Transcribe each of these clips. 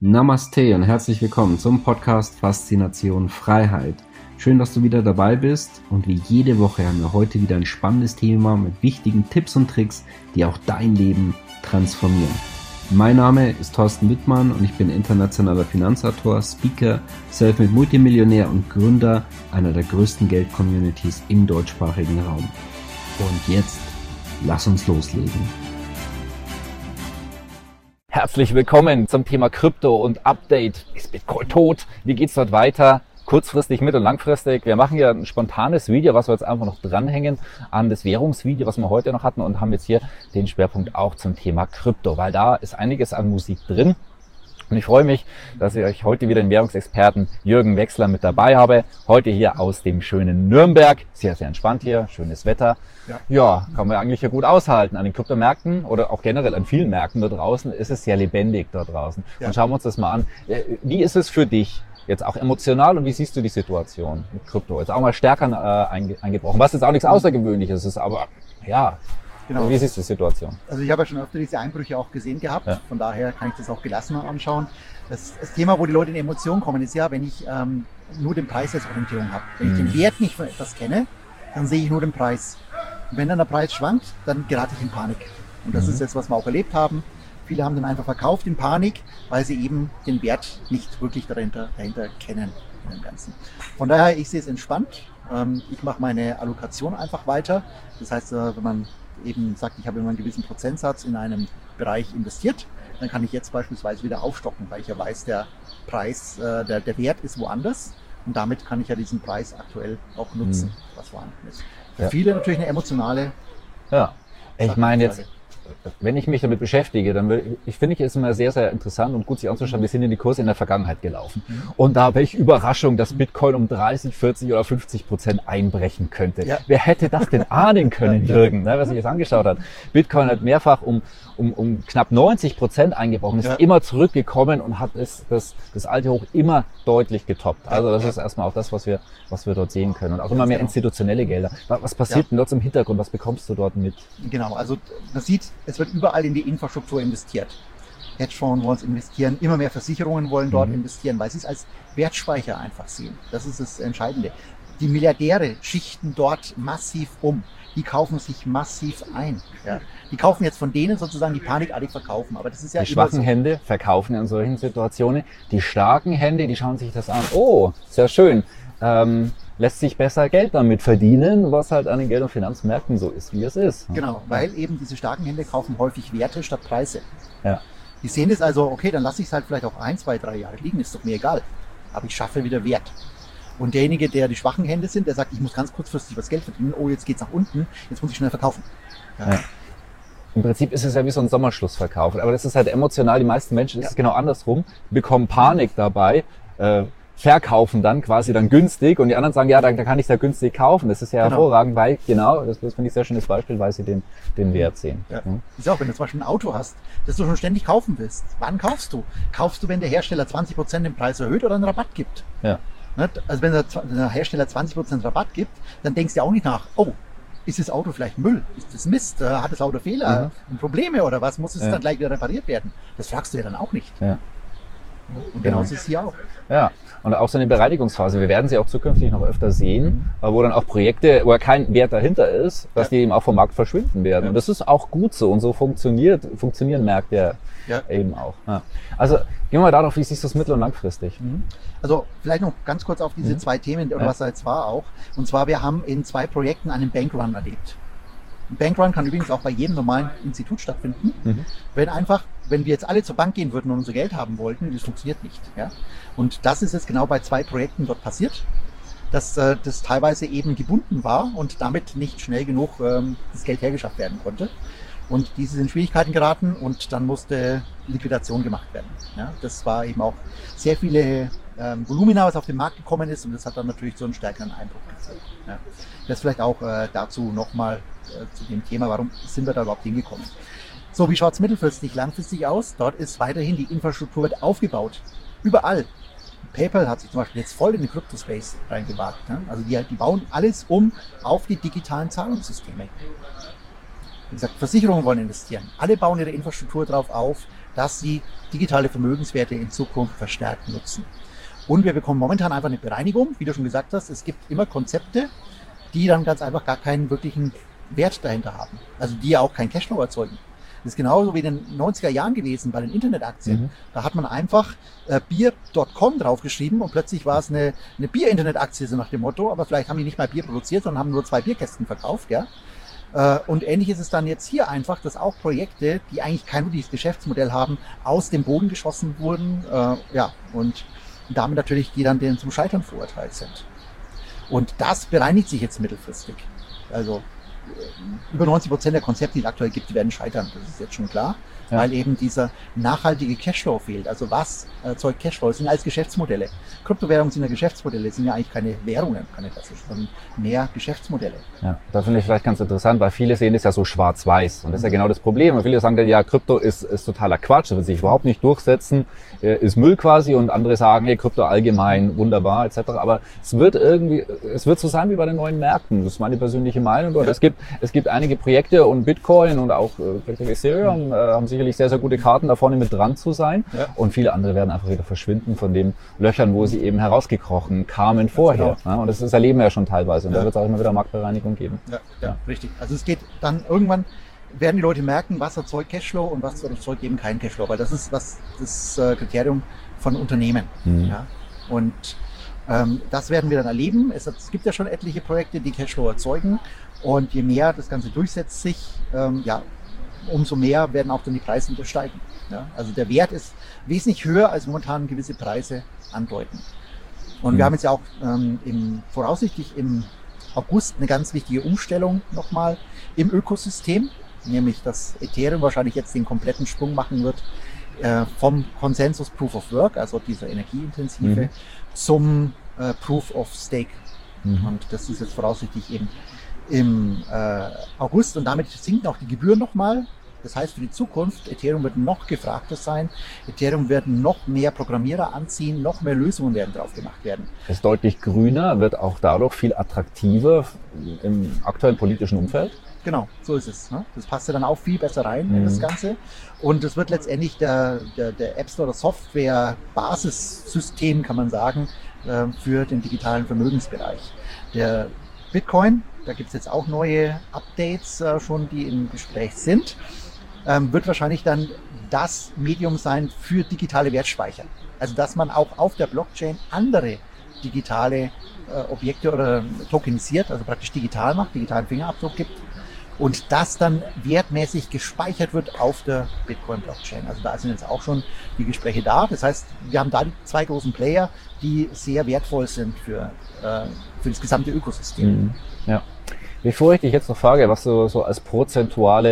Namaste und herzlich willkommen zum Podcast Faszination Freiheit. Schön, dass du wieder dabei bist und wie jede Woche haben wir heute wieder ein spannendes Thema mit wichtigen Tipps und Tricks, die auch dein Leben transformieren. Mein Name ist Thorsten Wittmann und ich bin internationaler Finanzautor, Speaker, Selfmade Multimillionär und Gründer einer der größten Geld-Communities im deutschsprachigen Raum. Und jetzt, lass uns loslegen. Herzlich willkommen zum Thema Krypto und Update. Ist Bitcoin tot? Wie geht's dort weiter? Kurzfristig, mittel- und langfristig. Wir machen hier ein spontanes Video, was wir jetzt einfach noch dranhängen an das Währungsvideo, was wir heute noch hatten, und haben jetzt hier den Schwerpunkt auch zum Thema Krypto, weil da ist einiges an Musik drin. Und ich freue mich, dass ich euch heute wieder den Währungsexperten Jürgen Wechsler mit dabei habe. Heute hier aus dem schönen Nürnberg. Sehr, sehr entspannt hier, schönes Wetter. Ja, kann man eigentlich ja gut aushalten. An den Kryptomärkten oder auch generell an vielen Märkten da draußen ist es sehr lebendig da draußen. Ja. Und schauen wir uns das mal an. Wie ist es für dich jetzt auch emotional und wie siehst du die Situation mit Krypto? Jetzt auch mal stärker eingebrochen, was jetzt auch nichts Außergewöhnliches ist, aber ja. Genau. Wie siehst du die Situation? Also ich habe ja schon öfter diese Einbrüche auch gesehen gehabt, Von daher kann ich das auch gelassener anschauen. Das Thema, wo die Leute in Emotionen kommen, ist ja, wenn ich nur den Preis als Orientierung habe. Wenn ich den Wert nicht von etwas kenne, dann sehe ich nur den Preis. Und wenn dann der Preis schwankt, dann gerate ich in Panik. Und das ist jetzt, was wir auch erlebt haben. Viele haben dann einfach verkauft in Panik, weil sie eben den Wert nicht wirklich dahinter kennen. In dem Ganzen. Von daher, ich sehe es entspannt. Ich mache meine Allokation einfach weiter. Das heißt, wenn man eben sagt, ich habe immer einen gewissen Prozentsatz in einem Bereich investiert, dann kann ich jetzt beispielsweise wieder aufstocken, weil ich ja weiß, der Preis, der Wert ist woanders und damit kann ich ja diesen Preis aktuell auch nutzen, was vorhanden ist. Für viele natürlich eine emotionale ich meine jetzt, wenn ich mich damit beschäftige, dann finde ich es immer sehr, sehr interessant und gut sich anzuschauen, wie sind denn die Kurse in der Vergangenheit gelaufen. Und da welche Überraschung, dass Bitcoin um 30, 40 oder 50% einbrechen könnte. Ja. Wer hätte das denn ahnen können, Jürgen, was sich jetzt angeschaut hat? Bitcoin hat mehrfach um knapp 90% eingebrochen, ist immer zurückgekommen und hat das alte Hoch immer deutlich getoppt. Also das ist erstmal auch das, was wir dort sehen können. Und auch immer mehr institutionelle Gelder. Was passiert denn dort im Hintergrund? Was bekommst du dort mit? Genau, also man sieht, es wird überall in die Infrastruktur investiert. Hedgefonds wollen investieren, immer mehr Versicherungen wollen dort investieren, weil sie es als Wertspeicher einfach sehen. Das ist das Entscheidende. Die Milliardäre schichten dort massiv um. Die kaufen sich massiv ein. Ja. Die kaufen jetzt von denen sozusagen, die panikartig verkaufen. Aber das ist ja die schwachen Hände verkaufen in solchen Situationen. Die starken Hände, die schauen sich das an. Oh, sehr schön. Lässt sich besser Geld damit verdienen, was halt an den Geld- und Finanzmärkten so ist, wie es ist. Genau, weil eben diese starken Hände kaufen häufig Werte statt Preise. Ja. Die sehen das also, okay, dann lasse ich es halt vielleicht auch 1, 2, 3 Jahre liegen, ist doch mir egal. Aber ich schaffe wieder Wert. Und derjenige, der die schwachen Hände sind, der sagt, ich muss ganz kurzfristig was Geld verdienen, oh, jetzt geht's nach unten, jetzt muss ich schnell verkaufen. Ja. Im Prinzip ist es ja wie so ein Sommerschlussverkauf, aber das ist halt emotional, die meisten Menschen ist es genau andersrum, bekommen Panik dabei, verkaufen dann quasi dann günstig und die anderen sagen, ja, da kann ich es ja günstig kaufen. Das ist ja hervorragend, weil das finde ich ein sehr schönes Beispiel, weil sie den Wert sehen. Ja. Ist auch, wenn du zum Beispiel ein Auto hast, das du schon ständig kaufen willst. Wann kaufst du? Kaufst du, wenn der Hersteller 20% den Preis erhöht oder einen Rabatt gibt? Ja. Also wenn der Hersteller 20% Rabatt gibt, dann denkst du auch nicht nach, oh, ist das Auto vielleicht Müll? Ist das Mist? Hat das Auto Fehler? Probleme oder was? Muss es dann gleich wieder repariert werden? Das fragst du ja dann auch nicht. Ja. Und genau ist es hier auch. Ja, und auch so eine Bereinigungsphase. Wir werden sie auch zukünftig noch öfter sehen, wo dann auch Projekte, wo kein Wert dahinter ist, dass die eben auch vom Markt verschwinden werden. Und das ist auch gut so. Und so funktionieren Märkte eben auch. Ja. Also gehen wir mal darauf, wie siehst du das mittel- und langfristig? Also vielleicht noch ganz kurz auf diese zwei Themen, oder was da jetzt war auch. Und zwar, wir haben in 2 Projekten einen Bankrun erlebt. Ein Bankrun kann übrigens auch bei jedem normalen Institut stattfinden. Wenn wir jetzt alle zur Bank gehen würden und unser Geld haben wollten, das funktioniert nicht. Ja? Und das ist jetzt genau bei 2 Projekten dort passiert, dass das teilweise eben gebunden war und damit nicht schnell genug das Geld hergeschafft werden konnte. Und diese sind in Schwierigkeiten geraten und dann musste Liquidation gemacht werden. Ja? Das war eben auch sehr viele Volumina, was auf den Markt gekommen ist und das hat dann natürlich so einen stärkeren Eindruck gezeigt. Ja? Das vielleicht auch dazu nochmal zu dem Thema, warum sind wir da überhaupt hingekommen. So, wie schaut es mittelfristig, langfristig aus? Dort ist weiterhin die Infrastruktur wird aufgebaut. Überall. PayPal hat sich zum Beispiel jetzt voll in den Crypto-Space reingewagt. Ne? Also die bauen alles auf die digitalen Zahlungssysteme. Wie gesagt, Versicherungen wollen investieren. Alle bauen ihre Infrastruktur darauf auf, dass sie digitale Vermögenswerte in Zukunft verstärkt nutzen. Und wir bekommen momentan einfach eine Bereinigung, wie du schon gesagt hast. Es gibt immer Konzepte, die dann ganz einfach gar keinen wirklichen Wert dahinter haben. Also die ja auch kein Cashflow erzeugen. Das ist genauso wie in den 90er Jahren gewesen bei den Internetaktien. Da hat man einfach Bier.com draufgeschrieben und plötzlich war es eine Bier-Internetaktie, so nach dem Motto, aber vielleicht haben die nicht mal Bier produziert, sondern haben nur 2 Bierkästen verkauft. Ja? Und ähnlich ist es dann jetzt hier einfach, dass auch Projekte, die eigentlich kein wirkliches Geschäftsmodell haben, aus dem Boden geschossen wurden und damit natürlich die dann denen zum Scheitern verurteilt sind. Und das bereinigt sich jetzt mittelfristig. Also über 90% der Konzepte, die es aktuell gibt, die werden scheitern. Das ist jetzt schon klar, weil eben dieser nachhaltige Cashflow fehlt. Also was erzeugt Cashflow? Das sind alles Geschäftsmodelle. Kryptowährungen sind ja Geschäftsmodelle, sind ja eigentlich keine Währungen, keine klassischen, sondern mehr Geschäftsmodelle. Ja, das finde ich vielleicht ganz interessant, weil viele sehen das ja so schwarz-weiß. Und das ist ja genau das Problem. Und viele sagen dann, ja, Krypto ist totaler Quatsch, das wird sich überhaupt nicht durchsetzen, ist Müll quasi. Und andere sagen, hey, Krypto allgemein, wunderbar, etc. Aber es wird so sein wie bei den neuen Märkten. Das ist meine persönliche Meinung. Und es gibt einige Projekte und Bitcoin und auch Ethereum haben sicherlich sehr, sehr gute Karten, da vorne mit dran zu sein. Ja. Und viele andere werden einfach wieder verschwinden von den Löchern, wo sie eben herausgekrochen kamen vorher. Genau. Ja, und das erleben wir ja schon teilweise. Und da wird es auch immer wieder Marktbereinigung geben. Ja, richtig. Also es geht dann irgendwann, werden die Leute merken, was erzeugt Cashflow und was erzeugt eben keinen Cashflow. Weil das ist das Kriterium von Unternehmen. Ja? Und das werden wir dann erleben. Es gibt ja schon etliche Projekte, die Cashflow erzeugen. Und je mehr das Ganze durchsetzt sich, umso mehr werden auch dann die Preise wieder steigen. Ja? Also der Wert ist wesentlich höher, als momentan gewisse Preise andeuten. Und wir haben jetzt ja auch voraussichtlich im August eine ganz wichtige Umstellung nochmal im Ökosystem, nämlich dass Ethereum wahrscheinlich jetzt den kompletten Sprung machen wird vom Consensus Proof of Work, also dieser energieintensive, zum Proof of Stake. Und das ist jetzt voraussichtlich eben im August und damit sinken auch die Gebühren nochmal. Das heißt für die Zukunft, Ethereum wird noch gefragter sein, Ethereum wird noch mehr Programmierer anziehen, noch mehr Lösungen werden drauf gemacht werden. Es ist deutlich grüner, wird auch dadurch viel attraktiver im aktuellen politischen Umfeld. Genau, so ist es. Ne? Das passt ja dann auch viel besser rein in das Ganze. Und es wird letztendlich der App Store, der Software-Basissystem, kann man sagen, für den digitalen Vermögensbereich. Der Bitcoin, da gibt es jetzt auch neue Updates schon, die im Gespräch sind, wird wahrscheinlich dann das Medium sein für digitale Wertspeicher. Also dass man auch auf der Blockchain andere digitale Objekte oder tokenisiert, also praktisch digital macht, digitalen Fingerabdruck gibt und das dann wertmäßig gespeichert wird auf der Bitcoin-Blockchain. Also da sind jetzt auch schon die Gespräche da. Das heißt, wir haben da die 2 großen Player, die sehr wertvoll sind für das gesamte Ökosystem. Ja. Bevor ich dich jetzt noch frage, was du so als prozentual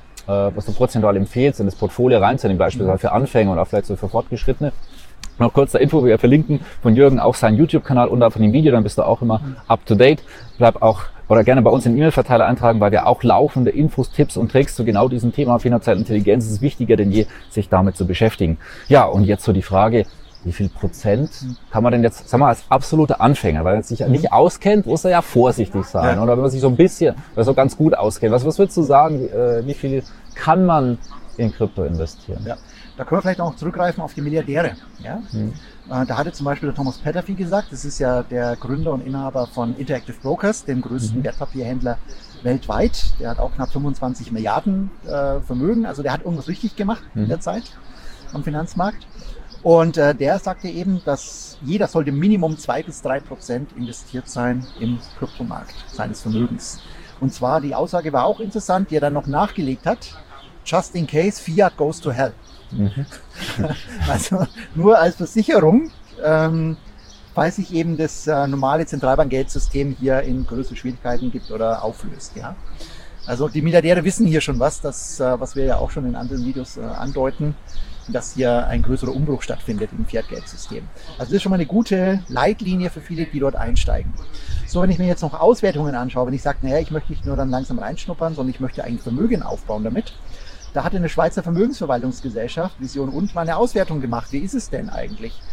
empfehlst, in das Portfolio reinzunehmen, beispielsweise für Anfänger und auch vielleicht so für Fortgeschrittene, noch kurz zur Info, wir verlinken von Jürgen auch seinen YouTube-Kanal unter von dem Video, dann bist du auch immer up to date. Bleib auch oder gerne bei uns in den E-Mail-Verteiler eintragen, weil wir auch laufende Infos, Tipps und Tricks zu genau diesem Thema finanzielle Intelligenz. Es ist wichtiger denn je, sich damit zu beschäftigen. Ja, und jetzt so die Frage, wie viel Prozent kann man denn jetzt, sagen wir mal, als absoluter Anfänger, weil man sich ja nicht auskennt, muss er ja vorsichtig sein. Oder wenn man sich so ein bisschen, oder so ganz gut auskennt. Was würdest du sagen, wie viel kann man in Krypto investieren? Ja. Da können wir vielleicht auch zurückgreifen auf die Milliardäre. Ja? Da hatte zum Beispiel der Thomas Peterffy gesagt, das ist ja der Gründer und Inhaber von Interactive Brokers, dem größten Wertpapierhändler weltweit. Der hat auch knapp 25 Milliarden Vermögen, also der hat irgendwas richtig gemacht in der Zeit am Finanzmarkt. Und der sagte eben, dass jeder sollte Minimum 2-3% investiert sein im Kryptomarkt seines Vermögens. Und zwar, die Aussage war auch interessant, die er dann noch nachgelegt hat, just in case Fiat goes to hell. Also nur als Versicherung, falls sich eben das normale Zentralbankgeldsystem hier in größere Schwierigkeiten gibt oder auflöst. Ja? Also die Milliardäre wissen hier schon was wir ja auch schon in anderen Videos andeuten, dass hier ein größerer Umbruch stattfindet im Fiat-Geldsystem. Also das ist schon mal eine gute Leitlinie für viele, die dort einsteigen. So, wenn ich mir jetzt noch Auswertungen anschaue, wenn ich sage, naja, ich möchte nicht nur dann langsam reinschnuppern, sondern ich möchte eigentlich Vermögen aufbauen damit, da hat eine Schweizer Vermögensverwaltungsgesellschaft, Vision und mal eine Auswertung gemacht. Wie ist es denn eigentlich?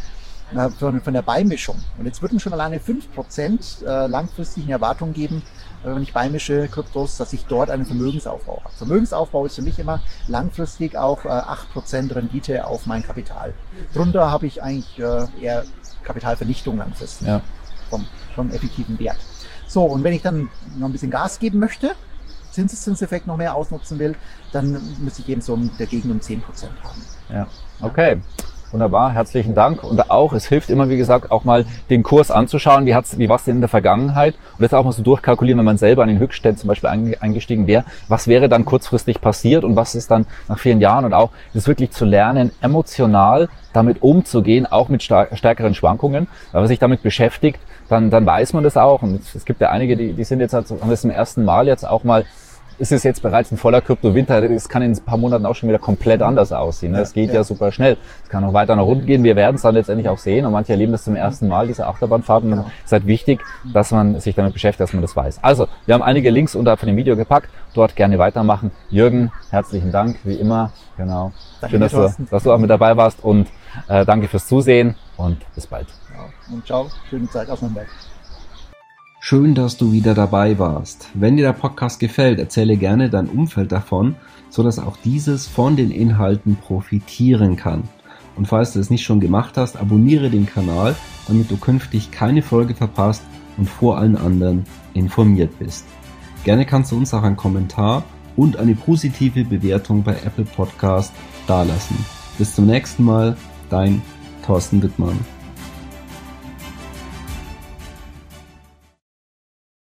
von der Beimischung. Und jetzt würden schon alleine 5% langfristig eine Erwartung geben, wenn ich beimische Kryptos, dass ich dort einen Vermögensaufbau habe. Vermögensaufbau ist für mich immer langfristig auch 8% Rendite auf mein Kapital. Drunter habe ich eigentlich eher Kapitalvernichtung langfristig vom effektiven Wert. So, und wenn ich dann noch ein bisschen Gas geben möchte, Zinseszinseffekt noch mehr ausnutzen will, dann müsste ich eben so dagegen um 10% haben. Ja, okay. Wunderbar, herzlichen Dank. Und auch, es hilft immer, wie gesagt, auch mal den Kurs anzuschauen. Wie war es denn in der Vergangenheit? Und jetzt auch mal so durchkalkulieren, wenn man selber an den Höchstständen zum Beispiel eingestiegen wäre. Was wäre dann kurzfristig passiert und was ist dann nach vielen Jahren? Und auch, das wirklich zu lernen, emotional damit umzugehen, auch mit stärkeren Schwankungen. Wenn man sich damit beschäftigt, dann weiß man das auch. Und es gibt ja einige, die sind jetzt, haben das zum ersten Mal jetzt auch mal, ist es jetzt bereits ein voller Kryptowinter, es kann in ein paar Monaten auch schon wieder komplett anders aussehen. Es geht ja super schnell. Es kann auch weiter nach unten gehen. Wir werden es dann letztendlich auch sehen und manche erleben das zum ersten Mal, diese Achterbahnfahrt. Und es ist halt wichtig, dass man sich damit beschäftigt, dass man das weiß. Also, wir haben einige Links unterhalb von dem Video gepackt. Dort gerne weitermachen. Jürgen, herzlichen Dank, wie immer. Genau. Schön, dass du auch mit dabei warst und danke fürs Zusehen und bis bald. Ja, und ciao, schöne Zeit aus Nürnberg. Schön, dass du wieder dabei warst. Wenn dir der Podcast gefällt, erzähle gerne dein Umfeld davon, sodass auch dieses von den Inhalten profitieren kann. Und falls du es nicht schon gemacht hast, abonniere den Kanal, damit du künftig keine Folge verpasst und vor allen anderen informiert bist. Gerne kannst du uns auch einen Kommentar und eine positive Bewertung bei Apple Podcast dalassen. Bis zum nächsten Mal, dein Thorsten Wittmann.